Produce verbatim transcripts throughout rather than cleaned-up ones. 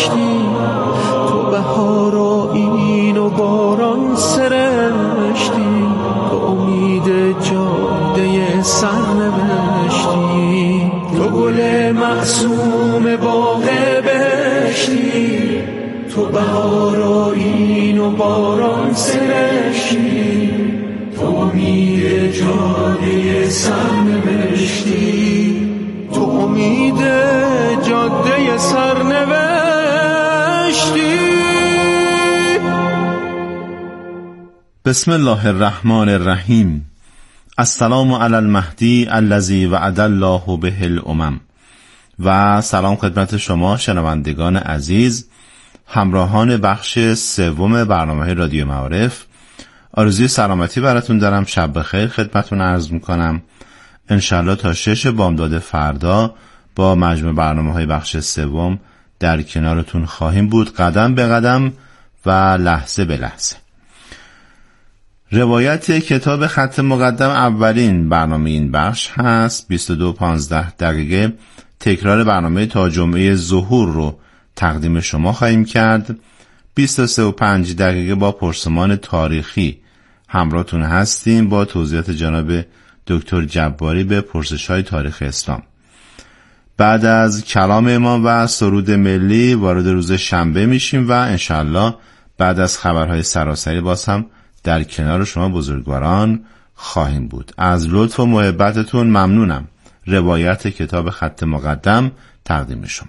سرشتی، تو بهار آیین و باران سرشتی، تو امید جاده سرنوشتی، تو گل معصوم باغ بهشتی، تو بهار آیین و باران سرشتی، تو امید جاده سرنوشتی، تو امید جاده سرنوشتی. بسم الله الرحمن الرحیم. السلام علی المهدی الذی وعد الله به الامم. و سلام خدمت شما شنوندگان عزیز، همراهان بخش سوم برنامه رادیو معارف. آرزوی سلامتی براتون دارم. شب بخیر خدمتون عرض میکنم. انشالله تا شش بامداد فردا با مجموع برنامه‌های بخش سوم در کنارتون خواهیم بود، قدم به قدم و لحظه به لحظه. روایت کتاب خط مقدم اولین برنامه این بخش هست. بیست و دو پانزده دقیقه تکرار برنامه تا جمعه ظهور رو تقدیم شما خواهیم کرد. بیست و سه و پنج دقیقه با پرسمان تاریخی همراهتون هستیم با توضیحات جناب دکتر جباری به پرسش‌های تاریخ اسلام. بعد از کلام امام و سرود ملی وارد روز شنبه میشیم و انشالله بعد از خبرهای سراسری باز هم در کنار شما بزرگواران خواهیم بود. از لطف و محبتتون ممنونم. روایت کتاب خط مقدم تقدیم شما.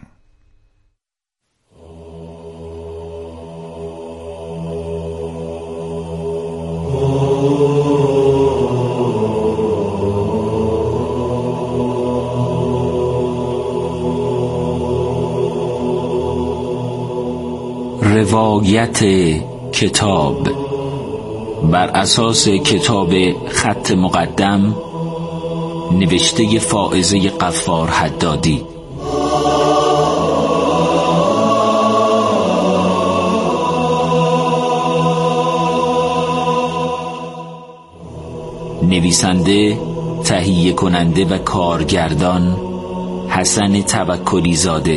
روایت کتاب بر اساس کتاب خط مقدم نوشته فائزه غفار حدادی. نویسنده، تهیه کننده و کارگردان حسن توکلی زاده.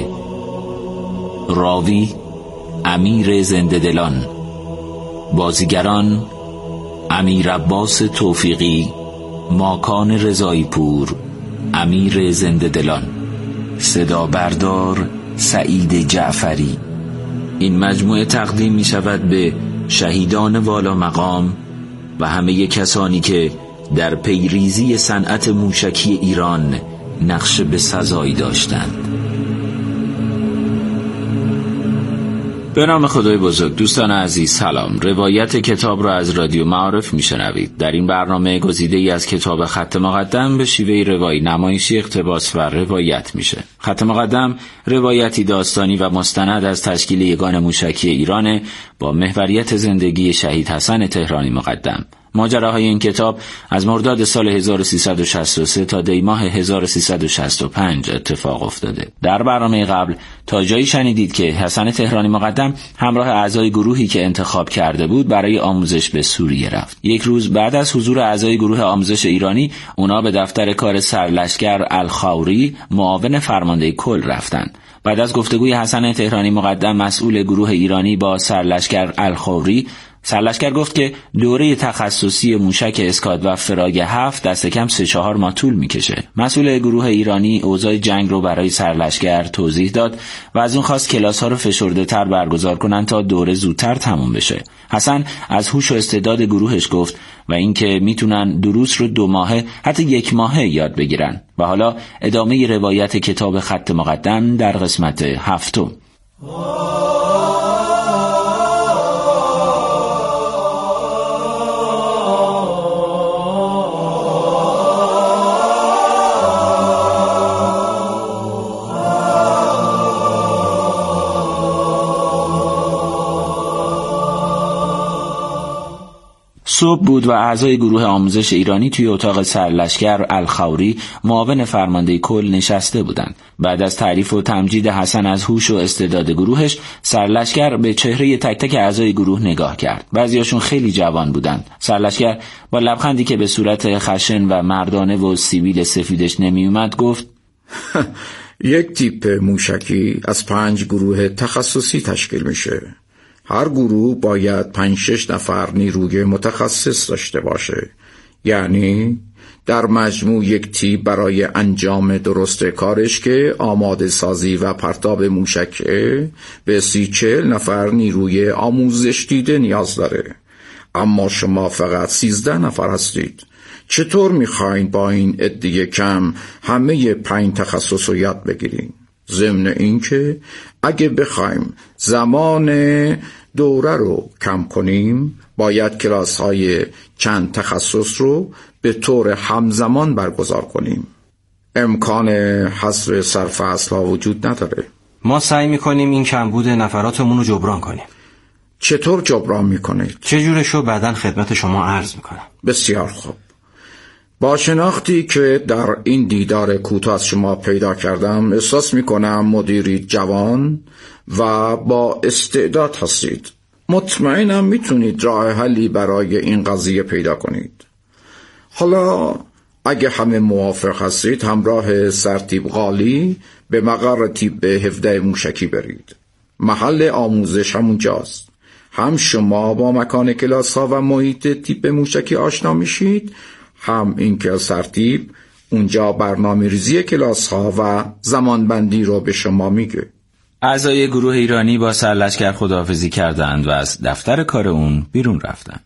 راوی امیر زنده دلان. بازیگران امیر عباس توفیقی، ماکان رضایی پور، امیر زنده دلان. صدا بردار سعید جعفری. این مجموعه تقدیم می شود به شهیدان والا مقام و همه کسانی که در پیریزی صنعت موشکی ایران نقش به سزایی داشتند. به نام خدای بزرگ. دوستان عزیز سلام. روایت کتاب را از رادیو معارف میشنوید. در این برنامه گزیده ای از کتاب خط مقدم به شیوه روایی نمایشی اقتباس و روایت میشه. خط مقدم روایتی داستانی و مستند از تشکیل یگان موشکی ایران با محوریت زندگی شهید حسن تهرانی مقدم. ماجراهای این کتاب از مرداد سال هزار و سیصد و شصت و سه تا دی ماه هزار و سیصد و شصت و پنج اتفاق افتاده. در برنامه قبل تا جایی شنیدید که حسن تهرانی مقدم همراه اعضای گروهی که انتخاب کرده بود برای آموزش به سوریه رفت. یک روز بعد از حضور اعضای گروه آموزش ایرانی، اونا به دفتر کار سرلشکر الخوری معاون فرمانده کل رفتند. بعد از گفتگوی حسن تهرانی مقدم مسئول گروه ایرانی با سرلشکر الخوری، سرلشکر گفت که دوره تخصصی موشک اسکاد و فراگ هفت دست کم سه چهار ماه طول میکشه. مسئول گروه ایرانی اوضاع جنگ رو برای سرلشکر توضیح داد و از اون خواست کلاس ها رو فشرده تر برگزار کنن تا دوره زودتر تموم بشه. حسن از هوش و استعداد گروهش گفت و اینکه میتونن دروس رو دو ماهه حتی یک ماهه یاد بگیرن. و حالا ادامه روایت کتاب خط مقدم در قسمت هفتم. صبح بود و اعضای گروه آموزش ایرانی توی اتاق سرلشکر الخوری معاون فرمانده کل نشسته بودند. بعد از تعریف و تمجید حسن از هوش و استعداد گروهش، سرلشکر به چهره تک تک اعضای گروه نگاه کرد. بعضیاشون خیلی جوان بودند. سرلشکر با لبخندی که به صورت خشن و مردانه و سیبیل سفیدش نمی اومد گفت یک تیپ موشکی از پنج گروه تخصصی تشکیل میشه. هر گروه باید پنج شش نفر نیروی متخصص داشته باشه. یعنی در مجموع یک تیپ برای انجام درست کارش که آماده سازی و پرتاب موشکه به سی چهل نفر نیروی آموزش دیده نیاز داره. اما شما فقط سیزده نفر هستید. چطور میخواین با این عده کم همه پنج تخصص رو یاد بگیرین؟ ضمن این که اگه بخوایم زمان دوره رو کم کنیم باید کلاس های چند تخصص رو به طور همزمان برگزار کنیم. امکان حذف سرفصل ها وجود نداره. ما سعی میکنیم این کمبود نفراتمون رو جبران کنیم. چطور جبران میکنید؟ چجورشو بعداً خدمت شما عرض میکنم. بسیار خوب. با شناختی که در این دیدار کوتاه از شما پیدا کردم احساس میکنم مدیری جوان و با استعداد هستید. مطمئنم میتونید راه حلی برای این قضیه پیدا کنید. حالا اگه همه موافق هستید همراه سرتیپ قالی به مقر تیپ هفده موشکی برید. محل آموزش همونجاست. هم شما با مکان کلاس ها و محیط تیپ موشکی آشنا میشید، هم این که سرتیپ اونجا برنامه ریزی کلاس ها و زمانبندی رو به شما میگه. اعضای گروه ایرانی با سرلشکر خداحافظی کردند و از دفتر کار اون بیرون رفتند.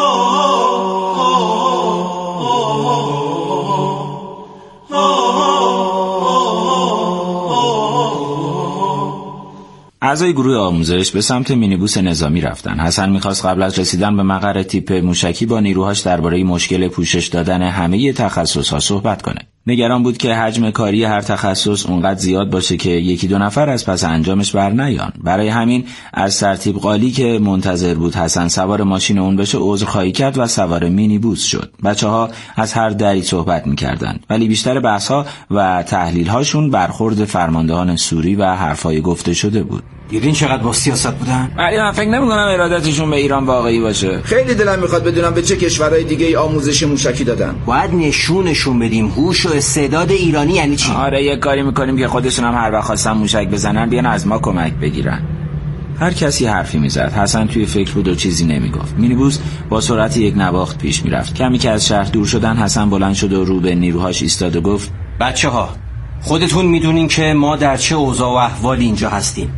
اعضای گروه آموزش به سمت مینیبوس نظامی رفتن. حسن میخواست قبل از رسیدن به مقر تیپ موشکی با نیروهاش درباره مشکل پوشش دادن همه تخصصها صحبت کنه. نگران بود که حجم کاری هر تخصص اونقدر زیاد باشه که یکی دو نفر از پس انجامش بر نیان. برای همین از سرتیپ قالی که منتظر بود حسن سوار ماشین اون بشه عذرخواهی کرد و سوار مینیبوس شد. بچه‌ها از هر دری صحبت می‌کردند ولی بیشتر بحث‌ها و تحلیل‌هاشون برخورد فرماندهان سوری و حرفای گفته شده بود. دیدین چقدر با سیاست بودن؟ ولی من فکر نمی‌کنم ارادتشون به ایران واقعی باشه. خیلی دلم میخواد بدونم به چه کشورهای دیگه آموزش موشکی دادن. باید نشونشون بدیم هوش و استعداد ایرانی یعنی چی. آره یه کاری میکنیم که خودشون هم هر وقت خواستن موشک بزنن بیان از ما کمک بگیرن. هر کسی حرفی میزد. حسن توی فکر بود و چیزی نمیگفت. مینیبوس با سرعت یک نواخت پیش میرفت. کمی که از شهر دور شدن حسن بلند شد و رو به نیروهاش ایستاد و گفت بچه‌ها خودتون میدونین که ما در چه اوضاع و احوالی اینجا هستیم.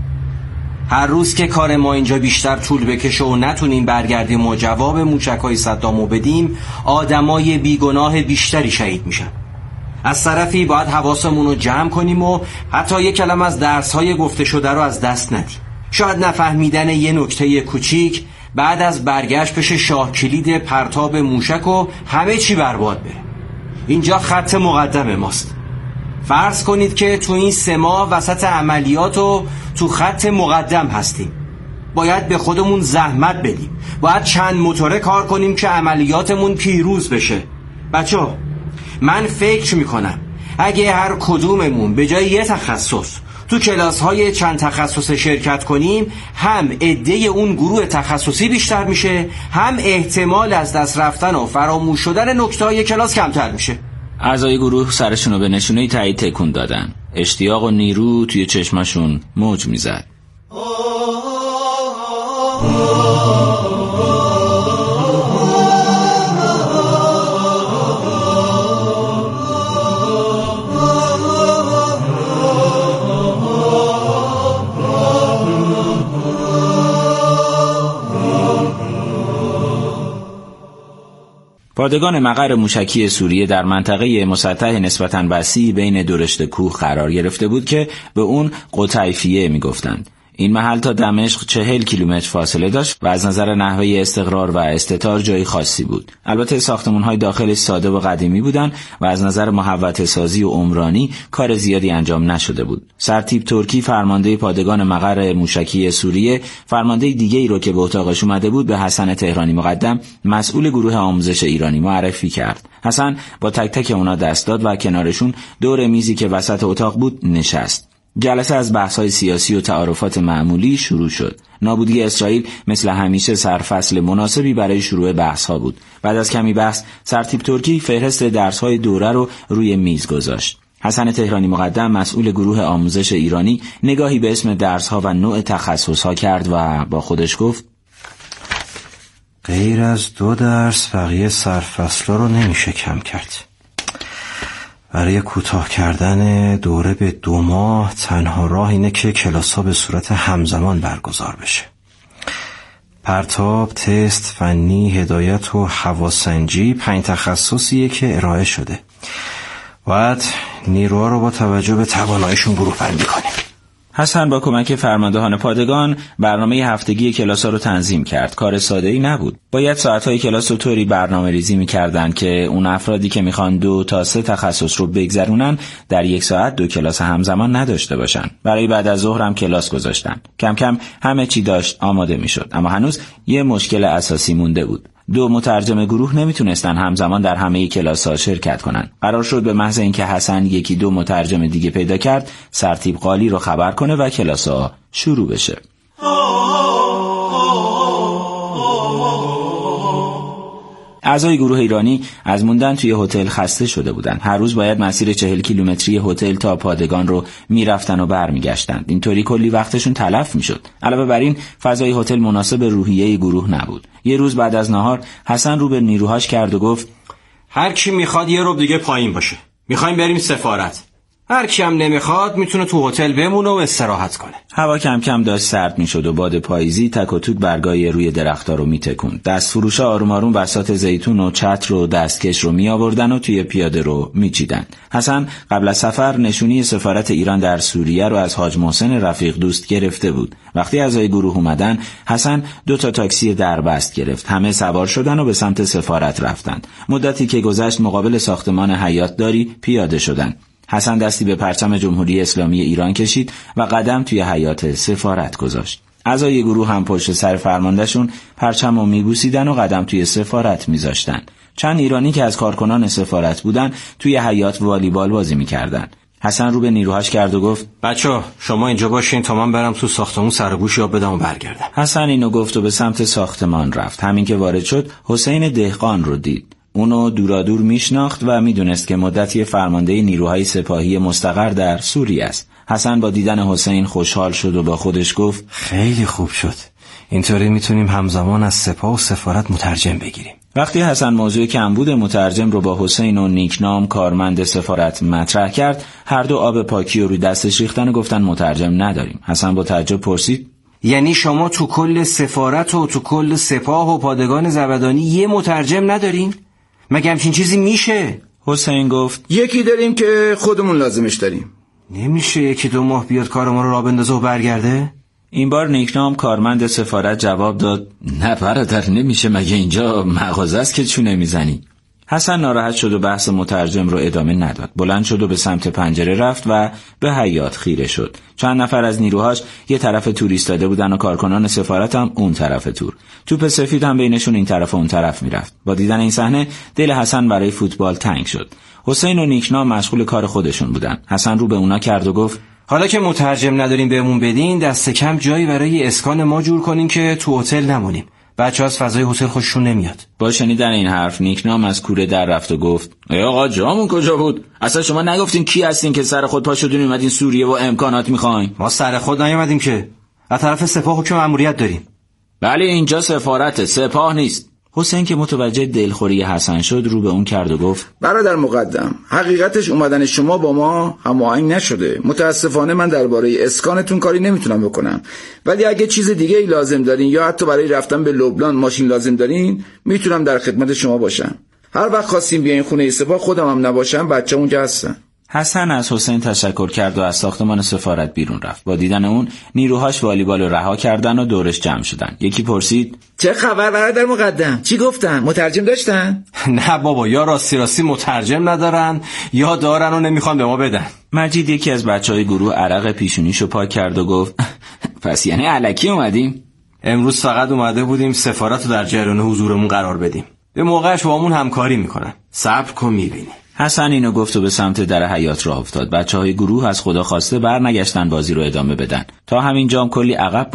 هر روز که کار ما اینجا بیشتر طول بکشه و نتونیم برگردیم و جواب موشک‌های صدامو بدیم آدمای بیگناه بیشتری شهید میشن. از طرفی باید حواسمون رو جمع کنیم و حتی یک کلمه از درس‌های گفته شده رو از دست ندیم. شاید نفهمیدن یه نکته کوچیک بعد از برگشت بشه شاه کلید پرتاب موشک و همه چی برباد بره. اینجا خط مقدم ماست. فرض کنید که تو این سه ماه وسط عملیات و تو خط مقدم هستیم. باید به خودمون زحمت بدیم. باید چند موتوره کار کنیم که عملیاتمون پیروز بشه. بچه‌ها من فکر میکنم اگه هر کدوممون به جای یه تخصص تو کلاس‌های چند تخصص شرکت کنیم هم عده اون گروه تخصصی بیشتر میشه، هم احتمال از دست رفتن و فراموش شدن نکته‌های کلاس کمتر میشه. اعضای گروه سرشون رو به نشونه تایید تکون دادن. اشتیاق و نیرو توی چشمشون موج میزد. پادگان مقر موشکی سوریه در منطقه مسطح نسبتاً وسیع بین دورشت کوه قرار گرفته بود که به اون قطیفیه میگفتند. این محل تا دمشق چهل کیلومتر فاصله داشت و از نظر نحوه استقرار و استتار جای خاصی بود. البته ساختمان‌های داخلش ساده و قدیمی بودند و از نظر محوطه سازی و عمرانی کار زیادی انجام نشده بود. سرتیپ ترکی فرمانده پادگان مقر موشکی سوریه فرمانده دیگه‌ای رو که به اتاقش اومده بود به حسن تهرانی مقدم مسئول گروه آموزش ایرانی معرفی کرد. حسن با تک تک اونا دست داد و کنارشون دور میزی که وسط اتاق بود نشست. جلسه از بحث‌های سیاسی و تعارفات معمولی شروع شد. نابودی اسرائیل مثل همیشه سرفصل مناسبی برای شروع بحث‌ها بود. بعد از کمی بحث سرتیپ ترکی فهرست درس‌های دوره رو روی میز گذاشت. حسن تهرانی مقدم مسئول گروه آموزش ایرانی نگاهی به اسم درس‌ها و نوع تخصص‌ها کرد و با خودش گفت غیر از دو درس بقیه سرفصل‌ها رو نمیشه کم کرد. برای کوتاه کردن دوره به دو ماه تنها راه اینه که کلاس‌ها به صورت همزمان برگزار بشه. پرتاب، تست، فنی، هدایت و هواسنجی پنج تخصصیه که ارائه شده. باید نیروها رو با توجه به تواناییشون گروه بندی کنیم. حسن با کمک فرماندهان پادگان برنامه هفتگی کلاس‌ها رو تنظیم کرد. کار ساده‌ای نبود. باید ساعت‌های کلاس رو طوری برنامه‌ریزی می‌کردن که اون افرادی که می‌خوان دو تا سه تخصص رو بگذرونن در یک ساعت دو کلاس همزمان نداشته باشن. برای بعد از ظهر هم کلاس گذاشتن. کم کم همه چی داشت آماده می‌شد. اما هنوز یه مشکل اساسی مونده بود. دو مترجم گروه نمیتونستن همزمان در همه کلاس‌ها شرکت کنن. قرار شد به محض اینکه حسن یکی دو مترجم دیگه پیدا کرد، سرتیب قالی رو خبر کنه و کلاس‌ها شروع بشه. اعضای گروه ایرانی از موندن توی هتل خسته شده بودن. هر روز باید مسیر چهل کیلومتری هتل تا پادگان رو میرفتن و برمیگشتن. اینطوری کلی وقتشون تلف میشد. علاوه بر این فضای هتل مناسب روحیه گروه نبود. یه روز بعد از نهار حسن رو به نیروهاش کرد و گفت هر کی میخواد یه ربع دیگه پایین باشه. میخوایم بریم سفارت. هر کی هم نمیخواد میتونه تو هتل بمونه و استراحت کنه. هوا کم کم داشت سرد میشد و باد پاییزی تک و توک برگای روی درخت‌ها رو میتکوند. دستفروشا آروم آروم بساط زیتون و چتر و دستکش رو میآوردن و توی پیاده رو میچیدن. حسن قبل از سفر نشونی سفارت ایران در سوریه رو از حاج محسن رفیق دوست گرفته بود. وقتی اعضای گروه اومدن، حسن دو تا تاکسی دربست گرفت. همه سوار شدن و به سمت سفارت رفتن. مدتی که گذشت مقابل ساختمان حیات داری پیاده شدن. حسن دستی به پرچم جمهوری اسلامی ایران کشید و قدم توی حیاط سفارت گذاشت. اعضای گروه هم پشت سر فرماندهشون پرچم رو میبوسیدن و قدم توی سفارت میذاشتن. چند ایرانی که از کارکنان سفارت بودن توی حیاط والیبال بازی میکردن. حسن رو به نیروهاش کرد و گفت بچه‌ها شما اینجا باشین تا من برم تو ساختمون سرگوشی آب بدم و برگردم. حسن اینو گفت و به سمت ساختمان رفت. همین که وارد شد حسین دهقان رو دید. اونو دورادور میشناخت و میدونست که مدتی فرمانده نیروهای سپاهی مستقر در سوریه است. حسن با دیدن حسین خوشحال شد و با خودش گفت خیلی خوب شد. اینطوری میتونیم همزمان از سپاه و سفارت مترجم بگیریم. وقتی حسن موضوع کمبود مترجم رو با حسین و نیکنام کارمند سفارت مطرح کرد، هر دو آب پاکی رو روی دستش ریختن و گفتن مترجم نداریم. حسن با تعجب پرسید یعنی شما تو کل سفارت و تو کل سپاه و پادگان زبدانی یه مترجم ندارین؟ مگه همچین چیزی میشه؟ حسین گفت یکی داریم که خودمون لازمش داریم. نمیشه یکی دو ماه بیاد کار ما رو راه بندازه و برگرده؟ این بار نیکنام کارمند سفارت جواب داد نه برادر نمیشه، مگه اینجا مغازه است که چونه میزنی؟ حسن ناراحت شد و بحث مترجم رو ادامه نداد. بلند شد و به سمت پنجره رفت و به حیاط خیره شد. چند نفر از نیروهاش یه طرف تور ایستاده بودن و کارکنان سفارت هم اون طرف تور. توپ سفید هم بینشون این طرف و اون طرف میرفت. با دیدن این صحنه دل حسن برای فوتبال تنگ شد. حسین و نیکنا مشغول کار خودشون بودن. حسن رو به اونا کرد و گفت حالا که مترجم نداریم بهمون بدین، دست کم جایی برای اسکان ما جور کنین که تو هتل نمونیم. بچه‌ها از فضای هتل خوششون نمیاد. با شنیدن این حرف نیکنام از کوره در رفت و گفت ای آقا جامون کجا بود؟ اصلا شما نگفتین کی هستین که سر خود پا شدین اومدین سوریه و امکانات میخواین؟ ما سر خود نیومدیم که. از طرف سپاه حکم مأموریت داریم. ولی اینجا سفارت، سپاه نیست. حسین که متوجه دلخوری حسن شد رو به اون کرد و گفت برادر مقدم، حقیقتش اومدن شما با ما هماهنگ نشده. متاسفانه من درباره اسکانتون کاری نمیتونم بکنم، ولی اگه چیز دیگه ای لازم دارین یا حتی برای رفتن به لبنان ماشین لازم دارین میتونم در خدمت شما باشم. هر وقت خواستین بیاین خونه سپاه خودم هم نباشم بچه‌مون که هستن. حسن از حسین تشکر کرد و از ساختمان سفارت بیرون رفت. با دیدن اون نیروهاش والیبال رو رها کردن و دورش جمع شدن. یکی پرسید چه خبر برادر مقدم؟ چی گفتن؟ مترجم داشتن؟ نه بابا، یا راستی راستی مترجم ندارن یا دارن و نمیخوان به ما بدن. مجید یکی از بچهای گروه عرق پیشونیشو پاک کرد و گفت پس یعنی الکی اومدیم؟ امروز فقط اومده بودیم سفارت رو در جریان حضورمون قرار بدیم. به موقعش با همون همکاری میکنن. صبر کن میبینی. حسن اینو گفت و به سمت در حیاط راه افتاد. بچه‌های گروه از خدا خواسته برنگشتن بازی رو ادامه بدن. تا همین جام کلی عقب بودن.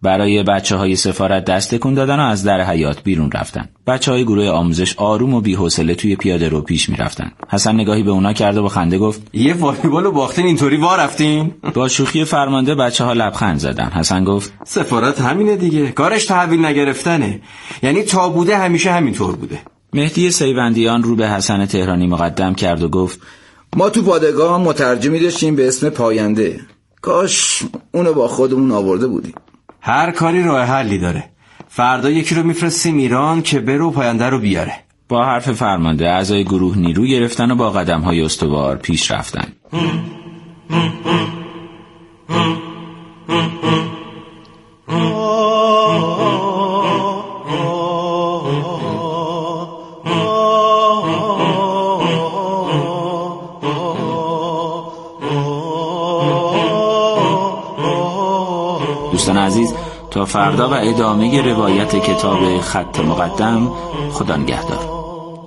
برای بچه های سفارت دست تکون دادن و از در حیاط بیرون رفتن. بچه های گروه آموزش آروم و بی‌حوصله توی پیاده رو پیش می رفتن. حسن نگاهی به اونا کرد و با خنده گفت یه والیبالو باختین اینطوری وا رفتین؟ با شوخی فرمانده بچه ها لبخند زدن. حسن گفت سفارت همینه دیگه، کارش تحویل نگرفتنه، یعنی تا بوده همیشه همینطور بوده. مهدی سیوندیان رو به حسن تهرانی مقدم کرد و گفت ما تو پادگاه مترجمی داشتیم به اسم پاینده، کاش اونو با خودمون آورده بودیم. هر کاری راه حلی داره. فردا یکی رو میفرستیم ایران که برو پاینده رو بیاره. با حرف فرمانده اعضای گروه نیرو گرفتن و با قدم‌های استوار پیش رفتن. دوستان عزیز، تا فردا و ادامه روایت کتاب خط مقدم، خدا نگهدار.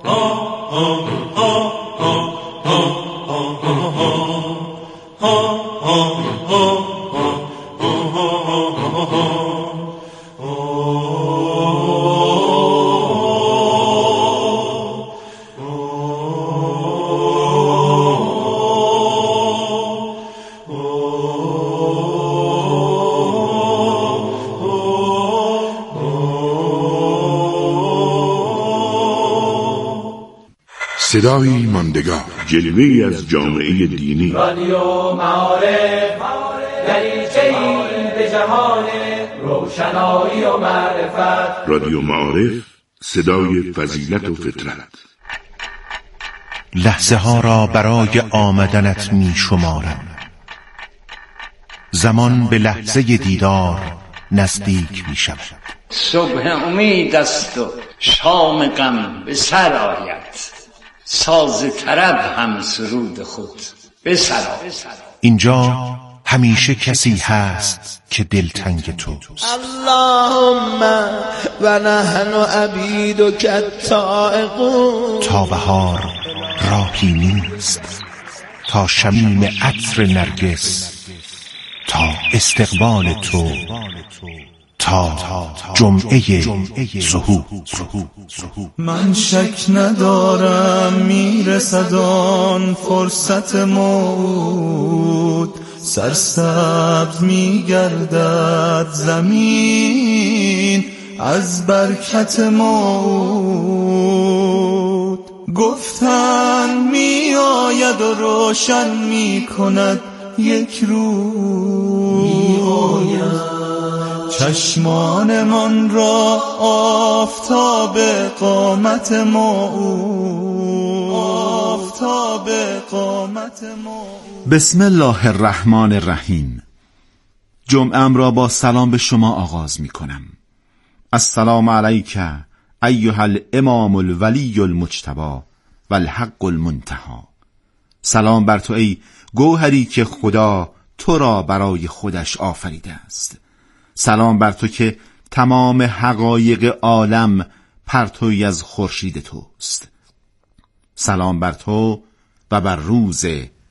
صدایی ماندگار، جلوه‌ای از جامعه دینی. رادیو معارف، دریچه‌ای به جهان روشنایی و معرفت. رادیو معارف، صدای فضیلت و فطرت. لحظه ها را برای آمدنت می شمارم، زمان به لحظه دیدار نزدیک می شود. صبح امید است و شام غم به سر آید، ساز طرب هم سرود خود به سر آید. اینجا همیشه کسی هست که دلتنگ توست. اللهم و نحن عبیدک التائقون. تا بهار راهی نیست، تا شمیم عطر نرگس، تا استقبال تو، تا جمعه ظهور. من شک ندارم میرسد آن فرصت موعود، سرسبز میگردد زمین از برکت موعود. گفتن می آید و روشن می کند یک روز، چشمان من را آفتاب قامت موعود، آفتاب قامت موعود. بسم الله الرحمن الرحیم. جمعه‌ام را با سلام به شما آغاز می کنم. السلام علیک ایها الامام الولی المجتبی و الحق المنتهی. سلام بر تو ای گوهری که خدا تو را برای خودش آفریده است. سلام بر تو که تمام حقایق عالم پرتوی از خورشید توست. سلام بر تو و بر روز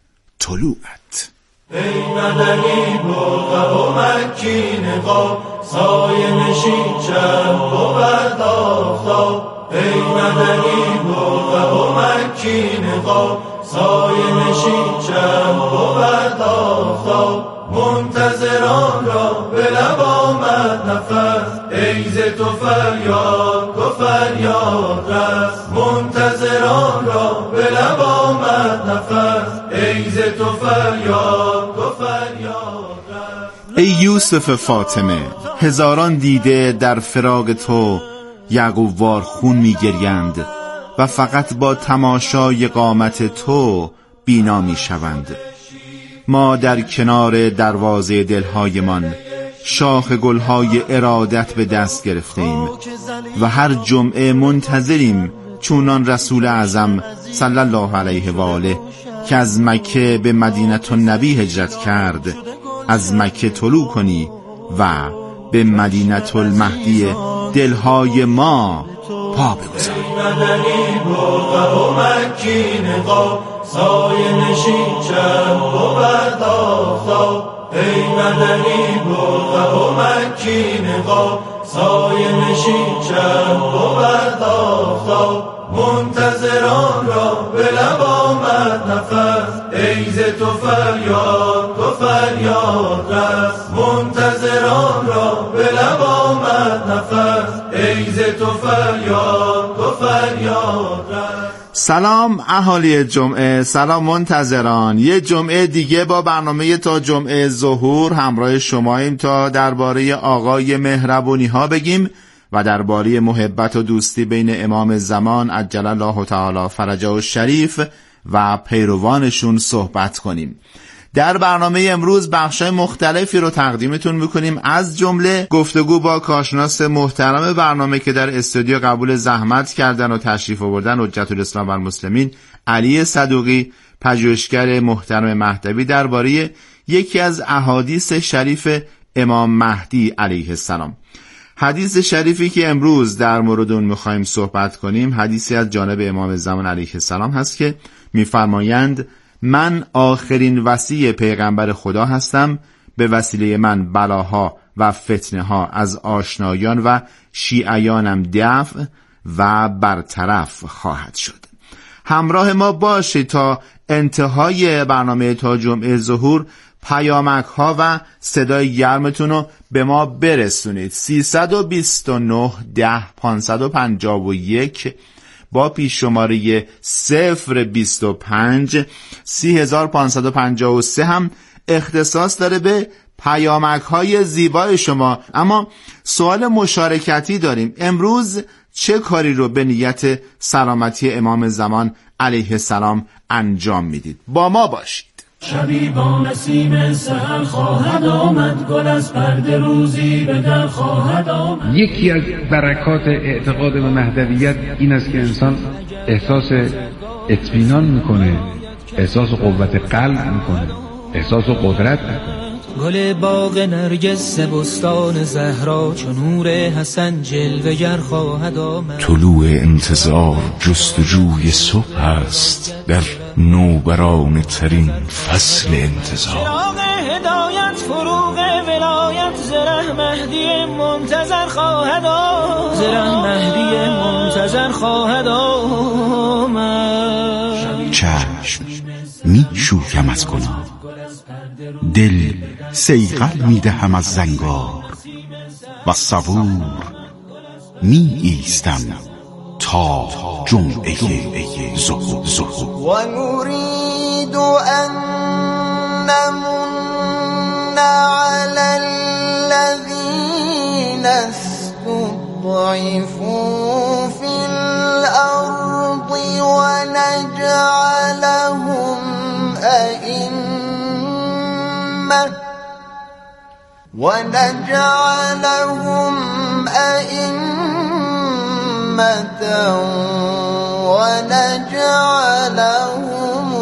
طلوعت. ای مدنی برقه و مکی نقاب، سایه نشین چند بود آفتاب. ای مدنی برقه و مکی نقاب، سایه نشین چند بود آفتاب. منتظران را به لب آمد نفس، ای ز تو فریاد تو فریاد رس. منتظران را به لب آمد نفس، ای ز تو فریاد تو فریاد رس. ای یوسف فاطمه، هزاران دیده در فراق تو یعقوب وار خون می گریند و فقط با تماشای قامت تو بینا می شوند. ما در کنار دروازه دلهایمان شاخ گلهای ارادت به دست گرفتیم و هر جمعه منتظریم چونان رسول اعظم صلی الله علیه و آله که از مکه به مدینه النبی هجرت کرد از مکه طلوع کنی و به مدینه المهدی دلهای ما پا بگذاری. مدنی برقه و مکی نقاب، سایه نشین چند بود آفتاب. ای مدنی برقع و مکی نقاب سایه نشین شب بود آفتاب منتظران را به لب آمد نفس ای ز تو فریاد تو فریاد رس منتظران را به لب آمد نفس ای ز تو فریاد تو فریاد رس. سلام اهالی جمعه، سلام منتظران. یه جمعه دیگه با برنامه تا جمعه ظهور همراه شماییم تا درباره آقای مهربونی ها بگیم و درباره محبت و دوستی بین امام زمان عجل الله تعالی فرجه و شریف و پیروانشون صحبت کنیم. در برنامه امروز بخشای مختلفی رو تقدیمتون میکنیم، از جمله گفتگو با کارشناس محترم برنامه که در استودیو قبول زحمت کردن و تشریف آوردن، حجت الاسلام و المسلمین علی صدوقی، پژوهشگر محترم مهدوی، درباره یکی از احادیث شریف امام مهدی علیه السلام. حدیث شریفی که امروز در مورد اون میخوایم صحبت کنیم حدیثی از جانب امام زمان علیه السلام هست که میفرمایند من آخرین وصی پیغمبر خدا هستم، به وسیله من بلاها و فتنه ها از آشنایان و شیعیانم دفع و برطرف خواهد شد. همراه ما باشید تا انتهای برنامه تا جمعه ظهور پیامک ها و صدای گرمتون رو به ما برسونید. سیصد و بیست و نه ده پانصد و پنجاه و یک با پیش شماره صفر بیست و پنج سی هزار پانصد و پنجاه و سه هم اختصاص داره به پیامک های زیبای شما. اما سوال مشارکتی داریم. امروز چه کاری رو به نیت سلامتی امام زمان علیه السلام انجام میدید؟ با ما باشید. شبی با نسیم سحر خواهد آمد، گل از پرده روزی به در خواهد آمد. یکی از برکات اعتقاد به مهدویت این است که انسان احساس اطمینان میکنه، احساس قوت قلب میکنه، احساس قدرت میکنه. گل باغ نرگس بستان زهرا چون نور حسن جلوه‌گر خواهد آمد. طلوع انتظار جستجوی صبح است در نوبرانه ترین فصل انتظار. چراغ هدایت فروغ ولایت زره مهدی منتظر خواهد آمد. زره مهدی منتظر خواهد آمد. چشم می شوکم از گناه، دل صیقل می دهم از زنگار و صبور می ایستم تا جمعه ظهور. و نريد ان نمن على الذين استضعفوا في الارض ونجعلهم ائمه ونجعلهم ائمه ونجعلهم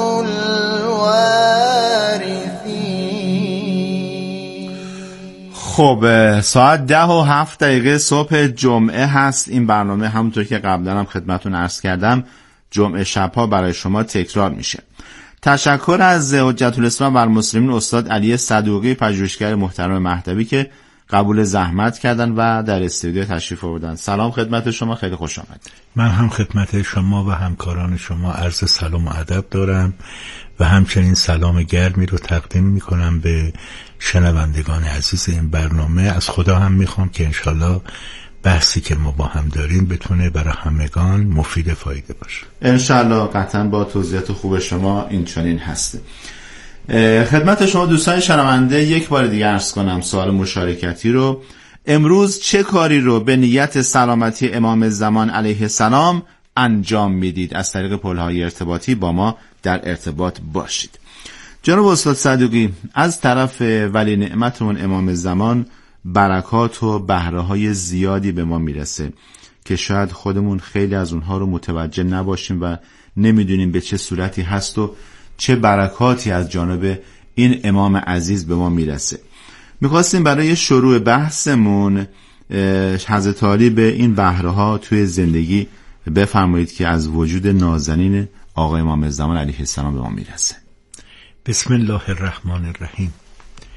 الوارثین. خب ساعت ده و هفت دقیقه صبح جمعه هست. این برنامه همونطور که قبلا هم خدمتون عرض کردم جمعه شبها برای شما تکرار میشه. تشکر از حجت الاسلام و المسلمین استاد علی صدوقی، پژوهشگر محترم مهدوی که قبول زحمت کردن و در استودیو تشریف آوردن. سلام خدمت شما، خیلی خوش آمد. من هم خدمت شما و همکاران شما عرض سلام و ادب دارم و همچنین سلام گرمی رو تقدیم میکنم به شنوندگان عزیز این برنامه. از خدا هم میخوام که انشالله بحثی که ما با هم داریم بتونه برای همگان مفید فایده باشه. انشالله قطعا با توضیحات خوب شما این چنین هست. خدمت شما دوستان شنونده یک بار دیگه عرض کنم سوال مشارکتی رو. امروز چه کاری رو به نیت سلامتی امام زمان علیه السلام انجام میدید؟ از طریق پل‌های ارتباطی با ما در ارتباط باشید. جناب استاد صدوقی، از طرف ولی نعمتمون امام زمان برکات و بهره‌های زیادی به ما میرسه که شاید خودمون خیلی از اونها رو متوجه نباشیم و نمیدونیم به چه صورتی هست و چه برکاتی از جانب این امام عزیز به ما میرسه. میخواستیم برای شروع بحثمون حضرت علی به این بهره‌ها توی زندگی بفرمایید که از وجود نازنین آقای امام زمان علیه السلام به ما میرسه. بسم الله الرحمن الرحیم.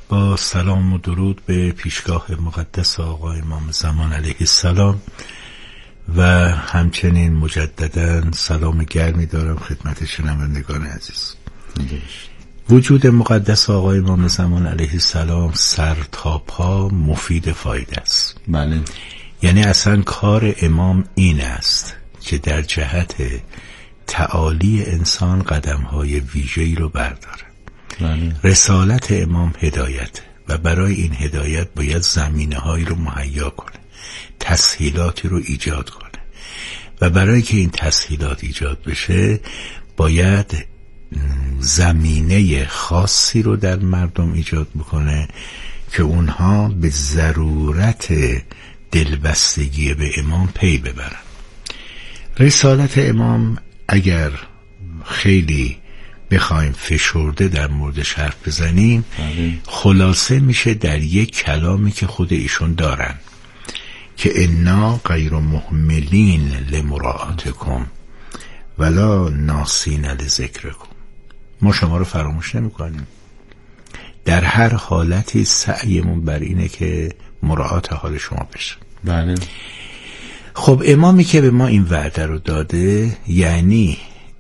با سلام و درود به پیشگاه مقدس آقا امام زمان علیه السلام و همچنین مجددا سلام گرمی دارم خدمت شنوندگان عزیز. وجود مقدس آقا امام زمان علیه السلام سر تا پا مفید فایده است. بله. یعنی اصلا کار امام این است که در جهت تعالی انسان قدم‌های ویژه‌ای رو برداره. بله. رسالت امام هدایت و برای این هدایت باید زمینه‌هایی رو مهیا کنه، تسهیلاتی رو ایجاد کنه و برای که این تسهیلات ایجاد بشه باید زمینه خاصی رو در مردم ایجاد بکنه که اونها به ضرورت دلبستگی به امام پی ببرن. رسالت امام اگر خیلی بخوایم فشرده در موردش حرف بزنیم خلاصه میشه در یک کلامی که خود ایشون دارن که انا غیر مهملین لمراعاتکم ولا ناسین لذکرکم. ما شما رو فراموش نمی کنیم، در هر حالتی سعیمون بر اینه که مراعات حال شما بشه. بله. خب امامی که به ما این وعده رو داده یعنی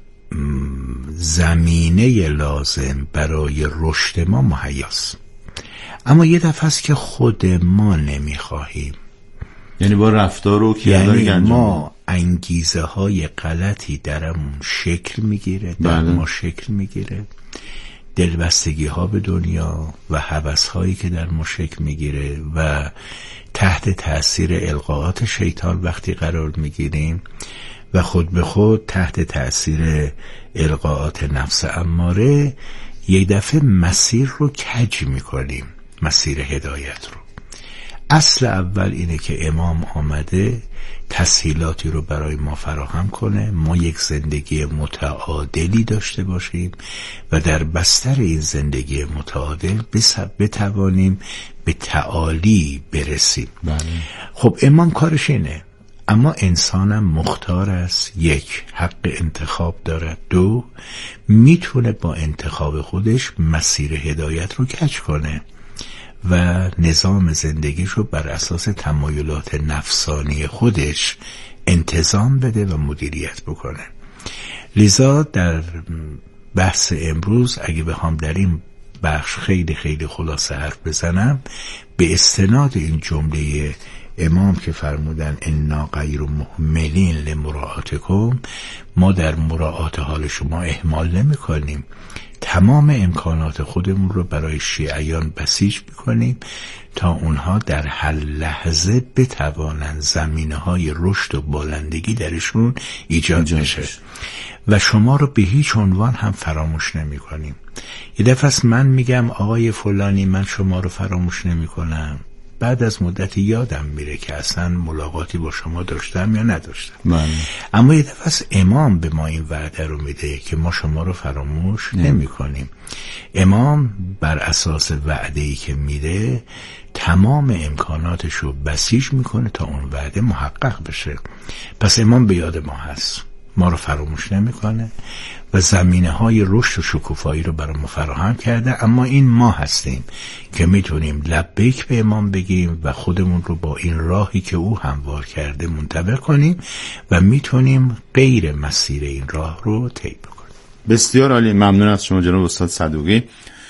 زمینه لازم برای رشد ما مهیاست، اما یه دفعه است که خود ما نمیخواهیم، یعنی با رفتار و کرداری یعنی ما انگیزه های غلطی درمون شکل میگیره، در بله. ما شکل میگیره، دلبستگی ها به دنیا و هوس هایی که در ما شکل میگیره و تحت تأثیر القاءات شیطان وقتی قرار میگیریم و خود به خود تحت تأثیر القاءات نفس اماره یک دفعه مسیر رو کج میکنیم، مسیر هدایت رو. اصل اول اینه که امام آمده تسهیلاتی رو برای ما فراهم کنه، ما یک زندگی متعادلی داشته باشیم و در بستر این زندگی متعادل بتوانیم به تعالی برسیم. بله. خب امام کارش اینه، اما انسانم مختار است، یک حق انتخاب دارد، دو میتونه با انتخاب خودش مسیر هدایت رو کج کنه و نظام زندگیش رو بر اساس تمایلات نفسانی خودش انتظام بده و مدیریت بکنه. لذا در بحث امروز اگه بخوام در این بخش خیلی خیلی خلاصه حرف بزنم، به استناد این جمله امام که فرمودن انا غیر مهملین لمراعاتکم، ما در مراعات حال شما اهمال نمی کنیم، تمام امکانات خودمون رو برای شیعیان بسیج میکنیم تا اونها در هر لحظه بتوانند زمینه های رشد و بالندگی درشون ایجاد بشه و شما رو به هیچ عنوان هم فراموش نمی کنیم. یه دفعه من میگم آقای فلانی من شما رو فراموش نمی کنم، بعد از مدتی یادم میره که اصلا ملاقاتی با شما داشتم یا نداشتم. من. اما یه دفعه از امام به ما این وعده رو میده که ما شما رو فراموش نمی کنیم. امام بر اساس وعده‌ای که میده تمام امکاناتش رو بسیج میکنه تا اون وعده محقق بشه. پس امام به یاد ما هست، ما رو فراموش نمیکنه و زمینه های رشد و شکوفایی رو برای ما فراهم کرده، اما این ما هستیم که میتونیم لبیک به امام بگیم و خودمون رو با این راهی که او هموار کرده منطبق کنیم و میتونیم غیر مسیر این راه رو طی بکنیم. بسیار عالی، ممنون از شما جناب استاد صدوقی.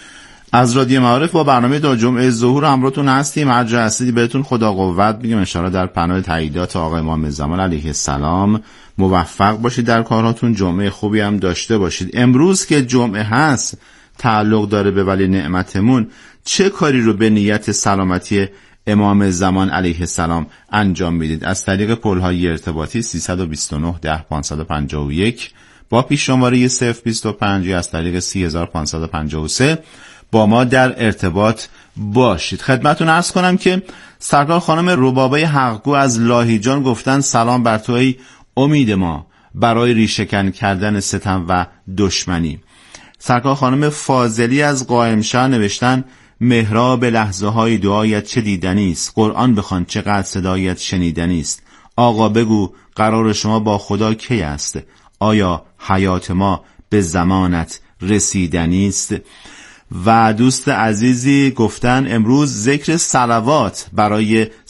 از رادیو معارف با برنامه تا جمعه ظهور همراهتون هستیم. هر جا هستید بهتون خدا قوت بگیم، ان شاءالله در پناه تاییدات آقا امام زمان علیه السلام موفق باشید در کارهاتون، جمعه خوبی هم داشته باشید. امروز که جمعه هست تعلق داره به ولی نعمتمون، چه کاری رو به نیت سلامتی امام زمان علیه السلام انجام میدید؟ از طریق پل‌های ارتباطی سیصد و بیست و نه ده پانصد و پنجاه و یک با پیش شماره صفر بیست و پنج از طریق سی هزار و پانصد و پنجاه و سه با ما در ارتباط باشید. خدمتون عرض کنم که سرکار خانم ربابه حقگو از لاهیجان گفتن سلام بر تو ای امید ما برای ریشه‌کن کردن ستم و دشمنی. سرکار خانم فاضلی از قائمشهر نوشتن محراب لحظه های دعایت چه دیدنی است، قرآن بخوان چقدر صدایت شنیدنی است. آقا بگو قرار شما با خدا کی است، آیا حیات ما به زمانت رسیدنی است؟ و دوست عزیزی گفتن امروز ذکر صلوات برای